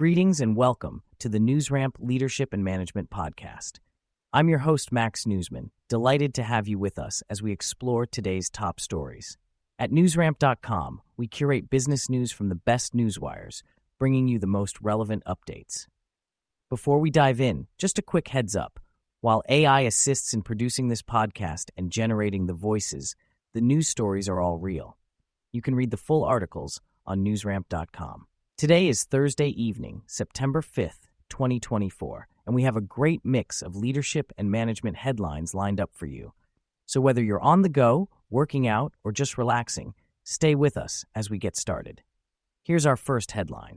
Greetings and welcome to the NewsRamp Leadership and Management Podcast. I'm your host, Max Newsman, delighted to have you with us as we explore today's top stories. At newsramp.com, we curate business news from the best newswires, bringing you the most relevant updates. Before we dive in, just a quick heads up. While AI assists in producing this podcast and generating the voices, the news stories are all real. You can read the full articles on newsramp.com. Today is Thursday evening, September 5th, 2024, and we have a great mix of leadership and management headlines lined up for you. So whether you're on the go, working out, or just relaxing, stay with us as we get started. Here's our first headline.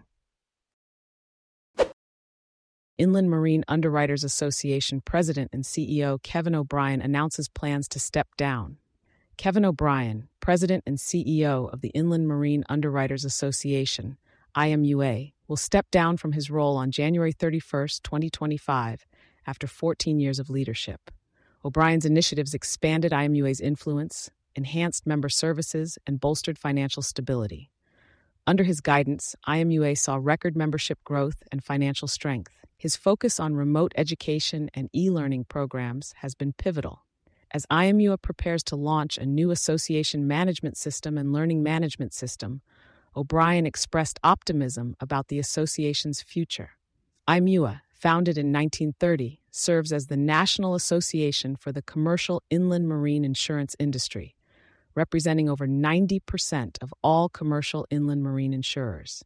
Inland Marine Underwriters Association President and CEO Kevin O'Brien announces plans to step down. Kevin O'Brien, President and CEO of the Inland Marine Underwriters Association, IMUA, will step down from his role on January 31, 2025, after 14 years of leadership. O'Brien's initiatives expanded IMUA's influence, enhanced member services, and bolstered financial stability. Under his guidance, IMUA saw record membership growth and financial strength. His focus on remote education and e-learning programs has been pivotal. As IMUA prepares to launch a new association management system and learning management system, O'Brien expressed optimism about the association's future. IMUA, founded in 1930, serves as the National Association for the Commercial Inland Marine Insurance Industry, representing over 90% of all commercial inland marine insurers.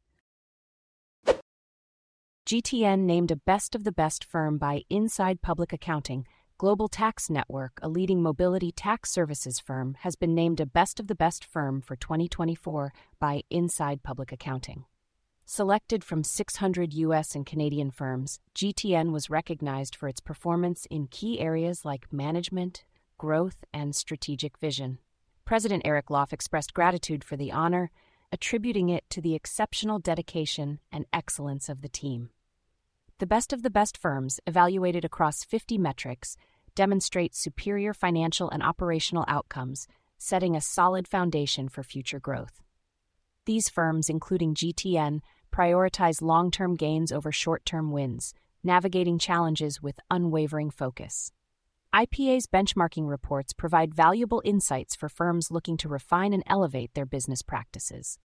GTN named a Best of the Best firm by Inside Public Accounting. Global Tax Network, a leading mobility tax services firm, has been named a Best of the Best firm for 2024 by Inside Public Accounting. Selected from 600 U.S. and Canadian firms, GTN was recognized for its performance in key areas like management, growth, and strategic vision. President Eric Loff expressed gratitude for the honor, attributing it to the exceptional dedication and excellence of the team. The Best of the Best firms, evaluated across 50 metrics, demonstrate superior financial and operational outcomes, setting a solid foundation for future growth. These firms, including GTN, prioritize long-term gains over short-term wins, navigating challenges with unwavering focus. IPA's benchmarking reports provide valuable insights for firms looking to refine and elevate their business practices.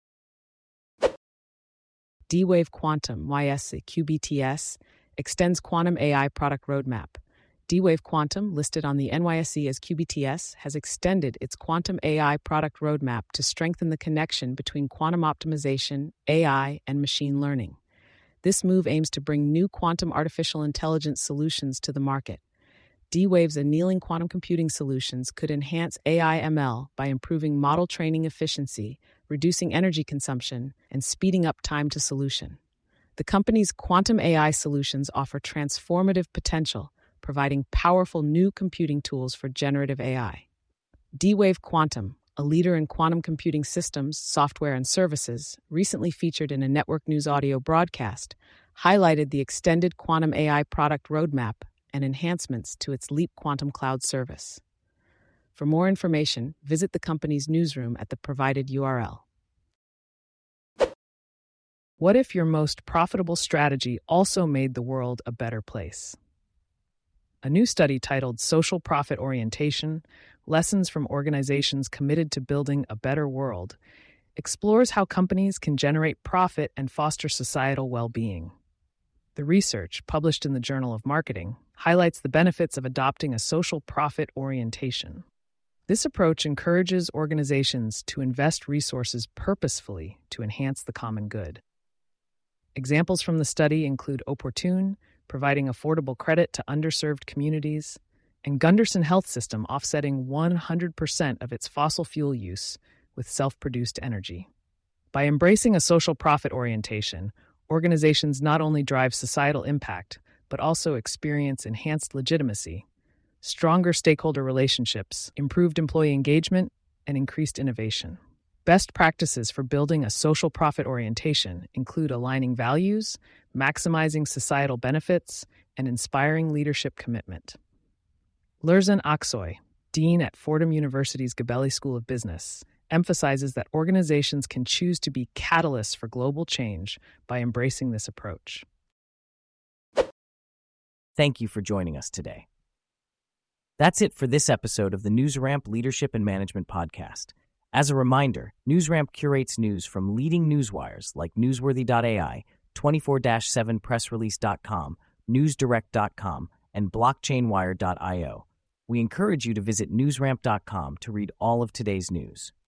D-Wave Quantum, QBTS, extends quantum AI product roadmap. D-Wave Quantum, listed on the NYSE as QBTS, has extended its quantum AI product roadmap to strengthen the connection between quantum optimization, AI, and machine learning. This move aims to bring new quantum artificial intelligence solutions to the market. D-Wave's annealing quantum computing solutions could enhance AI/ML by improving model training efficiency, reducing energy consumption, and speeding up time to solution. The company's quantum AI solutions offer transformative potential, providing powerful new computing tools for generative AI. D-Wave Quantum, a leader in quantum computing systems, software, and services, recently featured in a network news audio broadcast, highlighted the extended quantum AI product roadmap and enhancements to its Leap Quantum Cloud service. For more information, visit the company's newsroom at the provided URL. What if your most profitable strategy also made the world a better place? A new study titled Social Profit Orientation: Lessons from Organizations Committed to Building a Better World explores how companies can generate profit and foster societal well-being. The research, published in the Journal of Marketing, highlights the benefits of adopting a social profit orientation. This approach encourages organizations to invest resources purposefully to enhance the common good. Examples from the study include Opportune, providing affordable credit to underserved communities, and Gunderson Health System offsetting 100% of its fossil fuel use with self-produced energy. By embracing a social profit orientation, organizations not only drive societal impact, but also experience enhanced legitimacy, stronger stakeholder relationships, improved employee engagement, and increased innovation. Best practices for building a social profit orientation include aligning values, maximizing societal benefits, and inspiring leadership commitment. Lürzhan Aksoy, Dean at Fordham University's Gabelli School of Business, emphasizes that organizations can choose to be catalysts for global change by embracing this approach. Thank you for joining us today. That's it for this episode of the NewsRamp Leadership and Management Podcast. As a reminder, NewsRamp curates news from leading newswires like Newsworthy.ai, 24/7pressrelease.com, NewsDirect.com, and BlockchainWire.io. We encourage you to visit newsramp.com to read all of today's news.